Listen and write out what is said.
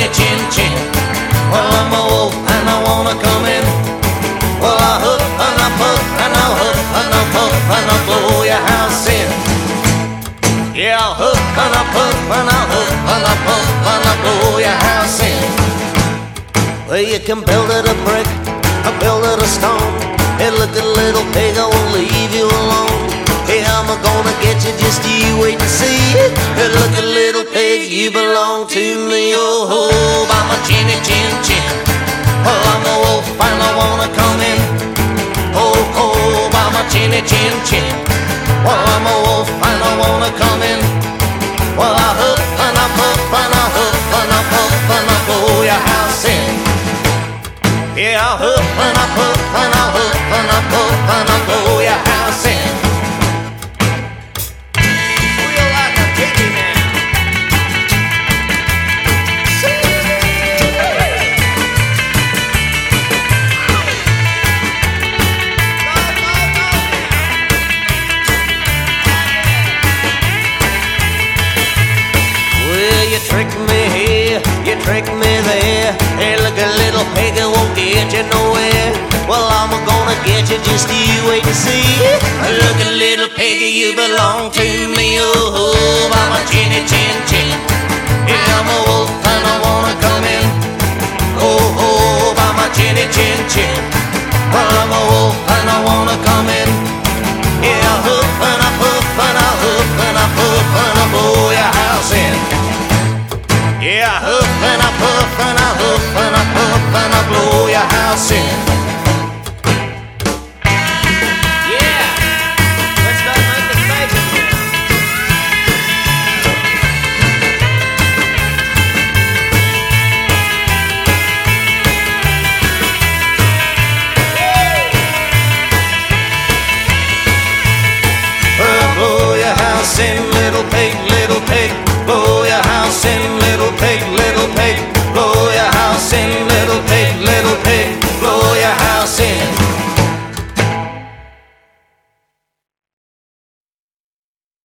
chin chin. Well, I'm a wolf and I wanna come in. Well, I huff and I puff and I'll huff and I'll puff and I'll blow your house in. Yeah, I'll huff and I'll puff and I'll huff and I'll puff and I'll blow your house in. Well, you can build it of brick or build it of stone. Hey, look at little pig, I won't leave you alone. Hey, I'm gonna get you, just you wait and see. Hey, look at little pig, you belong to me. Oh, by my chinny chin chin. Well, I'm a wolf and I wanna come in. Oh, by my chinny chin chin. Well, I'm a wolf and I wanna come in. Well, I huff and I puff and I huff and I puff and I blow your house in. Yeah, I huff and I puff and I huff and I puff and I blow your house in. Feel like a piggy now. Well, you trick me here, you trick me there. Hey, look, a little piggy won't get you nowhere. Well, I'm gonna get you, just you wait and see. Look, a little piggy, you belong to me. Oh, by my chinny chin chin. Yeah, I'm a wolf.